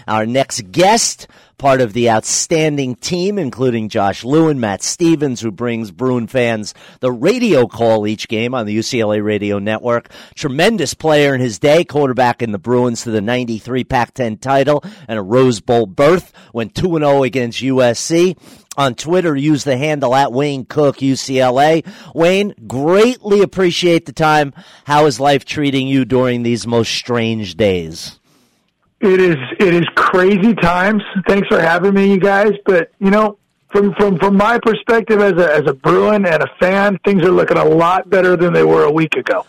Our next guest, part of the outstanding team, including Josh Lewin, Matt Stevens, who brings Bruin fans the radio call each game on the UCLA Radio Network. Tremendous player in his day, quarterbacking the Bruins to the 93 Pac-10 title and a Rose Bowl berth, went 2-0 against USC. On Twitter, use the handle at Wayne Cook UCLA. Wayne, greatly appreciate the time. How is life treating you during these most strange days? It is crazy times. Thanks for having me, you guys. But from my perspective as a Bruin and a fan, things are looking a lot better than they were a week ago.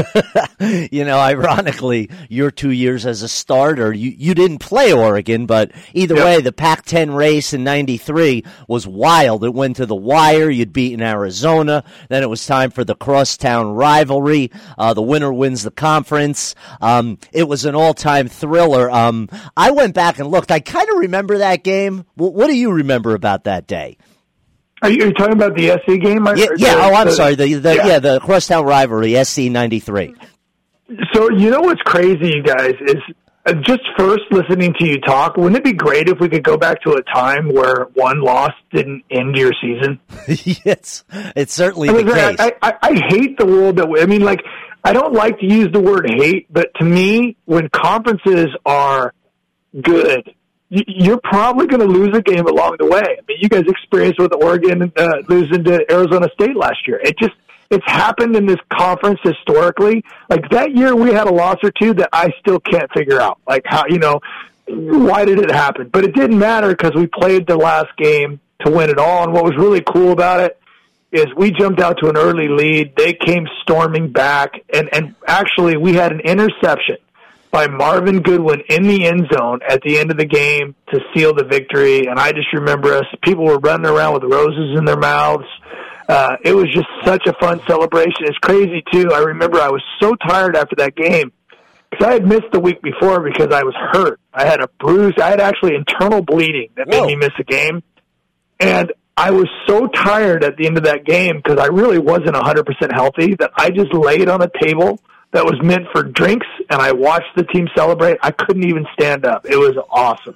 Ironically, your 2 years as a starter, you didn't play Oregon, but either way, the Pac-10 race in 93 was wild. It went to the wire. You'd beaten Arizona. Then it was time for the crosstown rivalry. The winner wins the conference. It was an all-time thriller. I went back and looked. I kind of remember that game. What do you remember about that day? Are you talking about the SC game? Sorry. The crosstown rivalry, SC 93. So what's crazy, you guys, is just first listening to you talk, wouldn't it be great if we could go back to a time where one loss didn't end your season? Yes, it's certainly the case. I hate the world that I don't like to use the word hate, but to me, when conferences are good, you're probably going to lose a game along the way. I mean, you guys experienced with Oregon losing to Arizona State last year. It's happened in this conference historically. Like that year, we had a loss or two that I still can't figure out. Like how, why did it happen? But it didn't matter because we played the last game to win it all. And what was really cool about it is we jumped out to an early lead. They came storming back, and actually we had an interception by Marvin Goodwin in the end zone at the end of the game to seal the victory. And I just remember people were running around with roses in their mouths. It was just such a fun celebration. It's crazy, too. I remember I was so tired after that game because I had missed the week before because I was hurt. I had a bruise. I had actually internal bleeding that made me miss a game. And I was so tired at the end of that game because I really wasn't 100% healthy that I just laid on a table that was meant for drinks, and I watched the team celebrate. I couldn't even stand up. It was awesome.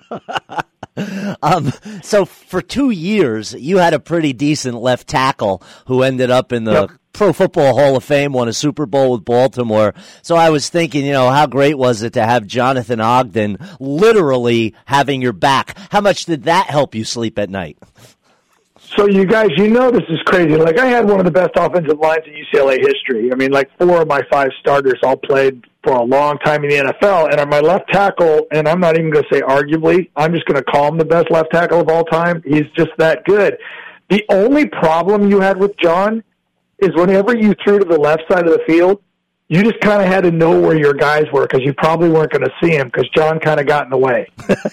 So for 2 years, you had a pretty decent left tackle who ended up in the Pro Football Hall of Fame, won a Super Bowl with Baltimore. So I was thinking, how great was it to have Jonathan Ogden literally having your back? How much did that help you sleep at night? So you guys, this is crazy. Like, I had one of the best offensive lines in UCLA history. I mean, 4 of my 5 starters all played for a long time in the NFL. And my left tackle, and I'm not even going to say arguably, I'm just going to call him the best left tackle of all time. He's just that good. The only problem you had with John is whenever you threw to the left side of the field, you just kind of had to know where your guys were because you probably weren't going to see him because John kind of got in the way.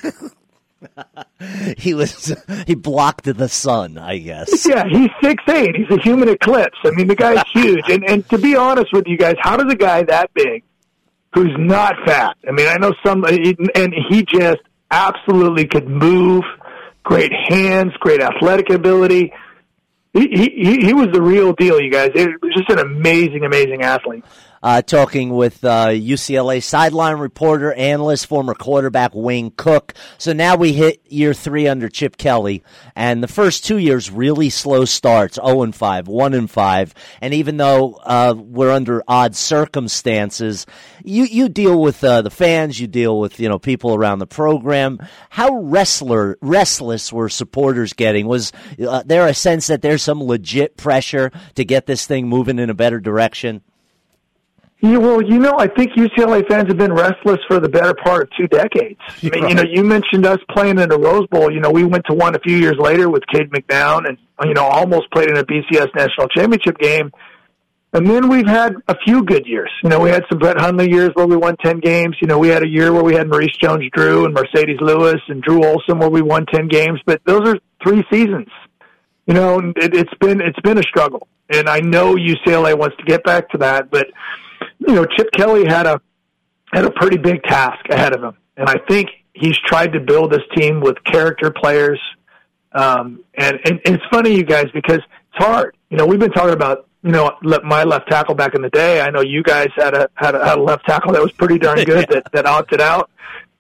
He blocked the sun, I guess. Yeah, he's 6'8". He's a human eclipse. I mean, the guy's huge. And to be honest with you guys, how does a guy that big, who's not fat, I mean, I know and he just absolutely could move, great hands, great athletic ability. He was the real deal, you guys. It was just an amazing, amazing athlete. Talking with UCLA sideline reporter, analyst, former quarterback Wayne Cook. So now we hit year 3 under Chip Kelly, and the first 2 years really slow starts, 0-5, 1-5. And even though we're under odd circumstances, you deal with the fans, you deal with people around the program. How restless were supporters getting? Was there a sense that there's some legit pressure to get this thing moving in a better direction? Yeah, well, I think UCLA fans have been restless for the better part of 2 decades. I mean, you mentioned us playing in the Rose Bowl. We went to one a few years later with Cade McNown and, almost played in a BCS national championship game. And then we've had a few good years. We had some Brett Hundley years where we won 10 games. We had a year where we had Maurice Jones-Drew and Mercedes Lewis and Drew Olson where we won 10 games. But those are 3 seasons. It's been a struggle. And I know UCLA wants to get back to that, but Chip Kelly had a pretty big task ahead of him, and I think he's tried to build this team with character players. And it's funny, you guys, because it's hard. We've been talking about my left tackle back in the day. I know you guys had a left tackle that was pretty darn good that opted out.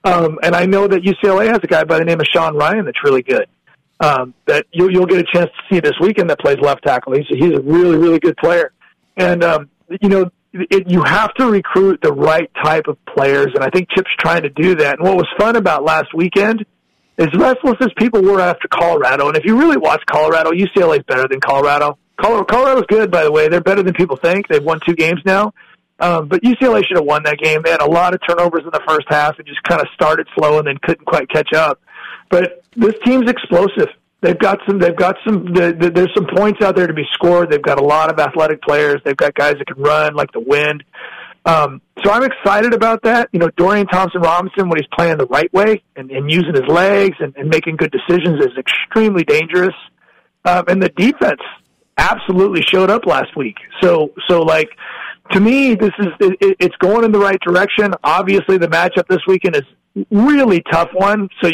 And I know that UCLA has a guy by the name of Sean Ryan that's really good. That you'll get a chance to see this weekend that plays left tackle. He's a really, really good player. And, you have to recruit the right type of players, and I think Chip's trying to do that. And what was fun about last weekend, as restless as people were after Colorado, and if you really watch Colorado, UCLA's better than Colorado. Colorado's good, by the way. They're better than people think. They've won 2 games now. But UCLA should have won that game. They had a lot of turnovers in the first half and just kind of started slow and then couldn't quite catch up. But this team's explosive. There's some points out there to be scored. They've got a lot of athletic players. They've got guys that can run like the wind. So I'm excited about that. Dorian Thompson-Robinson, when he's playing the right way and using his legs and making good decisions, is extremely dangerous. And the defense absolutely showed up last week. So to me, it's going in the right direction. Obviously, the matchup this weekend is really tough one. So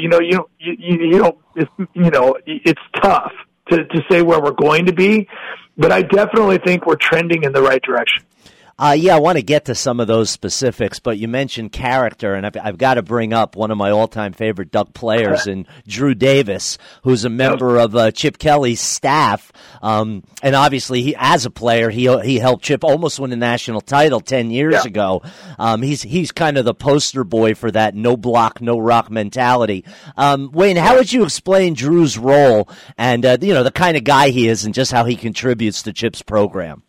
it's tough to say where we're going to be, but I definitely think we're trending in the right direction. I want to get to some of those specifics, but you mentioned character, and I've got to bring up one of my all-time favorite Duck players, in Drew Davis, who's a member of Chip Kelly's staff. And obviously, he, as a player, he helped Chip almost win the national title 10 years ago. He's kind of the poster boy for that no block, no rock mentality. Wayne, how would you explain Drew's role and the kind of guy he is and just how he contributes to Chip's program?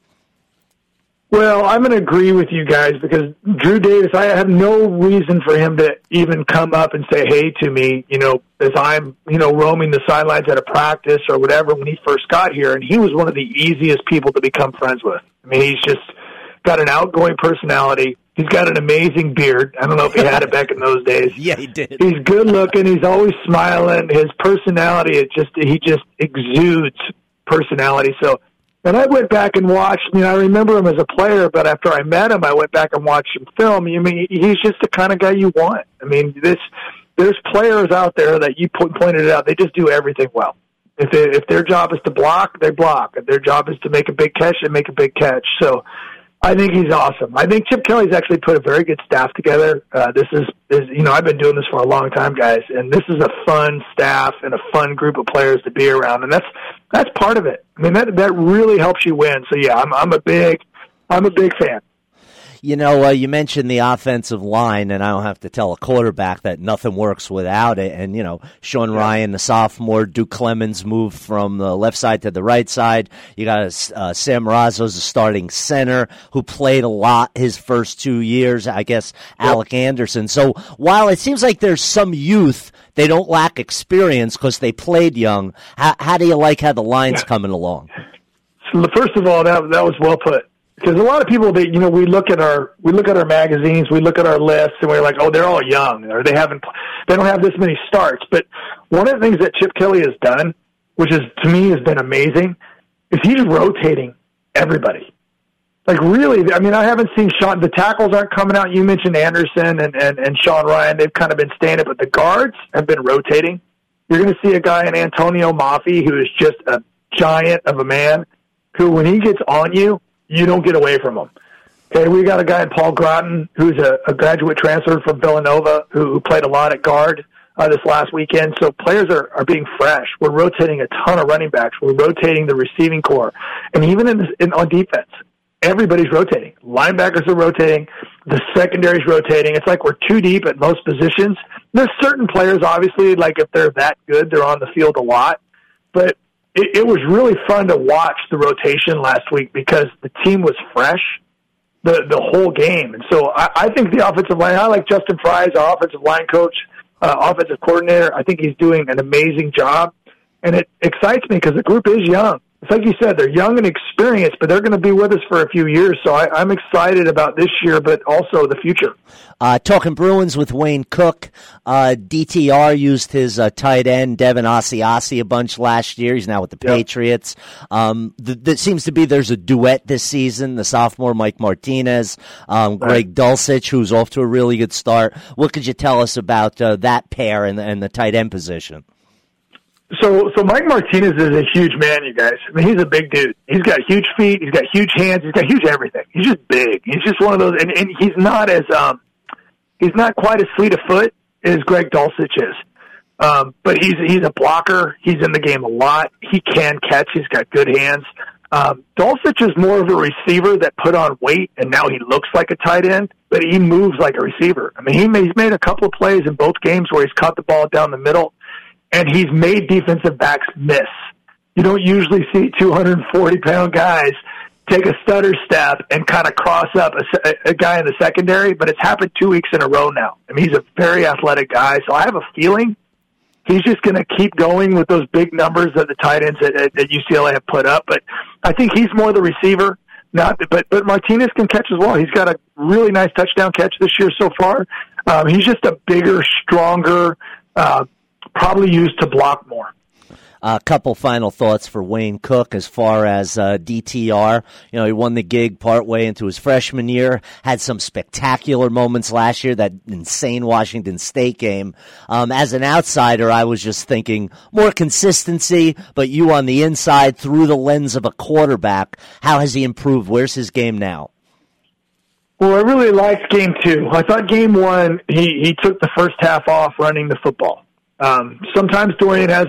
Well, I'm going to agree with you guys because Drew Davis, I have no reason for him to even come up and say hey to me, as I'm, roaming the sidelines at a practice or whatever when he first got here. And he was one of the easiest people to become friends with. I mean, he's just got an outgoing personality. He's got an amazing beard. I don't know if he had it back in those days. Yeah, he did. He's good looking. He's always smiling. His personality, he just exudes personality. And I went back and watched, I remember him as a player, but after I met him, I went back and watched him film. He's just the kind of guy you want. There's players out there that you pointed it out. They just do everything well. If their job is to block, they block. If their job is to make a big catch, they make a big catch. So I think he's awesome. I think Chip Kelly's actually put a very good staff together. This is I've been doing this for a long time, guys, and this is a fun staff and a fun group of players to be around, and that's part of it. I mean, that really helps you win. So yeah, I'm a big fan. You mentioned the offensive line, and I don't have to tell a quarterback that nothing works without it. And, Sean Ryan, the sophomore, Duke Clemens moved from the left side to the right side. You got Sam Razzo's the starting center who played a lot his first 2 years, I guess, Alec Anderson. So while it seems like there's some youth, they don't lack experience because they played young. How do you like how the line's coming along? So first of all, that was well put. Because a lot of people, we look at our magazines, we look at our lists, and we're like, oh, they're all young, or they don't have this many starts. But one of the things that Chip Kelly has done, which is to me has been amazing, is he's rotating everybody. Like really, I haven't seen Sean. The tackles aren't coming out. You mentioned Anderson and Sean Ryan; they've kind of been staying, but the guards have been rotating. You're going to see a guy in Antonio Mafi who is just a giant of a man, who when he gets on you, you don't get away from him. Okay, we got a guy in Paul Groton who's a graduate transfer from Villanova who played a lot at guard this last weekend. So players are being fresh. We're rotating a ton of running backs. We're rotating the receiving core. And even on defense, everybody's rotating. Linebackers are rotating. The secondary's rotating. It's like we're too deep at most positions. There's certain players, obviously, like if they're that good, they're on the field a lot. But it was really fun to watch the rotation last week because the team was fresh the whole game. And so I think the offensive line, I like Justin Fries, our offensive line coach, offensive coordinator. I think he's doing an amazing job. And it excites me because the group is young. It's like you said, they're young and experienced, but they're going to be with us for a few years. So I'm excited about this year, but also the future. Talking Bruins with Wayne Cook. DTR used his tight end, Devin Asiasi, a bunch last year. He's now with the Patriots. There seems to be there's a duet this season, the sophomore Mike Martinez, Greg Dulcich, who's off to a really good start. What could you tell us about that pair and the tight end position? So Mike Martinez is a huge man, you guys. He's a big dude. He's got huge feet. He's got huge hands. He's got huge everything. He's just big. He's just one of those, and he's not quite as fleet of foot as Greg Dulcich is. But he's a blocker. He's in the game a lot. He can catch. He's got good hands. Dulcich is more of a receiver that put on weight, and now he looks like a tight end, but he moves like a receiver. I mean, he's made a couple of plays in both games where he's caught the ball down the middle, and he's made defensive backs miss. You don't usually see 240-pound guys take a stutter step and kind of cross up a guy in the secondary, but it's happened 2 weeks in a row now. I mean, he's a very athletic guy, so I have a feeling he's just going to keep going with those big numbers that the tight ends at UCLA have put up. But I think he's more the receiver. But Martinez can catch as well. He's got a really nice touchdown catch this year so far. He's just a bigger, stronger, probably used to block more. A couple final thoughts for Wayne Cook as far as DTR. You know, he won the gig partway into his freshman year, had some spectacular moments last year, that insane Washington State game. As an outsider, I was just thinking more consistency, but you on the inside through the lens of a quarterback, how has he improved? Where's his game now? Well, I really liked game 2. I thought game 1, he took the first half off running the football. Sometimes Dorian has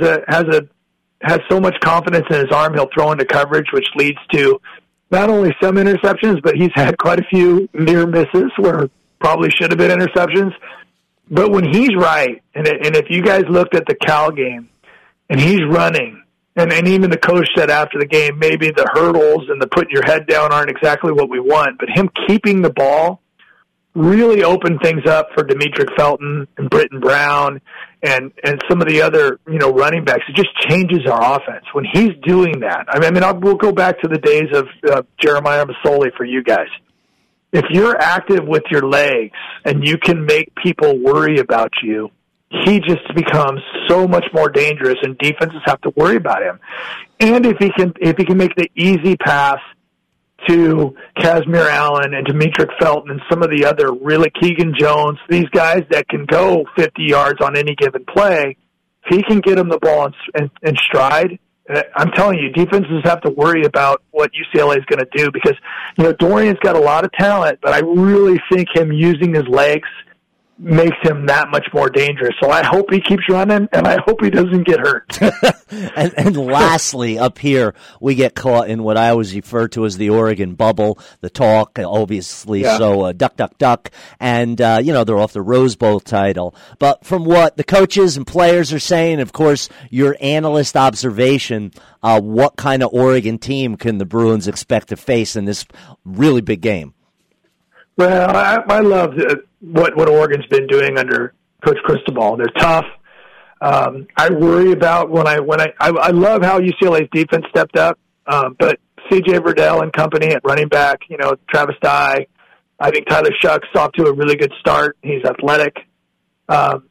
so much confidence in his arm, he'll throw into coverage, which leads to not only some interceptions, but he's had quite a few near misses where probably should have been interceptions. But when he's right, and if you guys looked at the Cal game, and he's running, and even the coach said after the game, maybe the hurdles and the putting your head down aren't exactly what we want, but him keeping the ball really opened things up for Demetric Felton and Britton Brown and some of the other, running backs. It just changes our offense when he's doing that. We'll go back to the days of Jeremiah Masoli for you guys. If you're active with your legs and you can make people worry about you, he just becomes so much more dangerous, and defenses have to worry about him. And if he can make the easy pass to Casimir Allen and Demetric Felton and some of the other really Keegan Jones, these guys that can go 50 yards on any given play, if he can get them the ball in stride, I'm telling you, defenses have to worry about what UCLA is going to do because, Dorian's got a lot of talent, but I really think him using his legs makes him that much more dangerous. So I hope he keeps running, and I hope he doesn't get hurt. and lastly, up here, we get caught in what I always refer to as the Oregon bubble, the talk, obviously, yeah. So duck, duck, duck, and, they're off the Rose Bowl title. But from what the coaches and players are saying, of course, your analyst observation, what kind of Oregon team can the Bruins expect to face in this really big game? Well, I love what Oregon's been doing under Coach Cristobal. They're tough. I worry about when I love how UCLA's defense stepped up, but C.J. Verdell and company at running back, Travis Dye, I think Tyler Shuck's off to a really good start. He's athletic. Herbert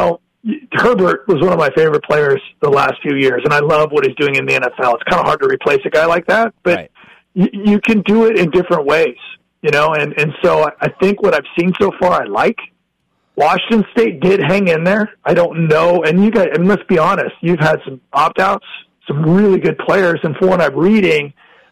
was one of my favorite players the last few years, and I love what he's doing in the NFL. It's kind of hard to replace a guy like that, but right. You can do it in different ways. And so I think what I've seen so far I like. Washington State did hang in there. I don't know. And you guys, let's be honest, you've had some opt-outs, some really good players. And from what I'm reading,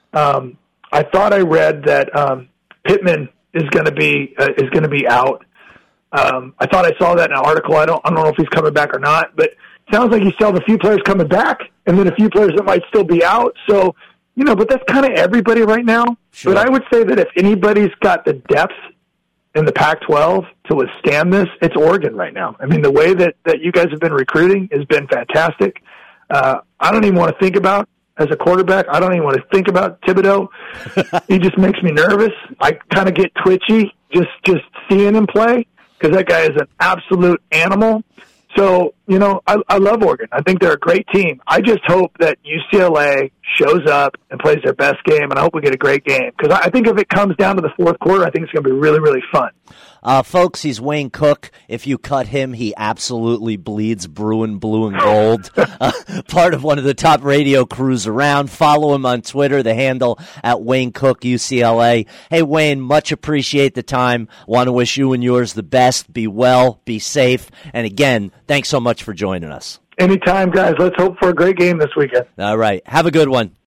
I thought I read that Pittman is going to be out. I thought I saw that in an article. I don't know if he's coming back or not, but it sounds like he still has a few players coming back and then a few players that might still be out. So, but that's kind of everybody right now. Sure. But I would say that if anybody's got the depth in the Pac-12 to withstand this, it's Oregon right now. The way that you guys have been recruiting has been fantastic. I don't even want to think about, as a quarterback, I don't even want to think about Thibodeau. He just makes me nervous. I kind of get twitchy just seeing him play because that guy is an absolute animal. So, I love Oregon. I think they're a great team. I just hope that UCLA shows up and plays their best game, and I hope we get a great game. Because I think if it comes down to the fourth quarter, I think it's going to be really, really fun. Folks, he's Wayne Cook. If you cut him, he absolutely bleeds Bruin blue and gold. Part of one of the top radio crews around. Follow him on Twitter, the handle at Wayne Cook UCLA. Hey, Wayne, much appreciate the time. Want to wish you and yours the best. Be well, be safe. And again, thanks so much for joining us. Anytime, guys. Let's hope for a great game this weekend. All right. Have a good one.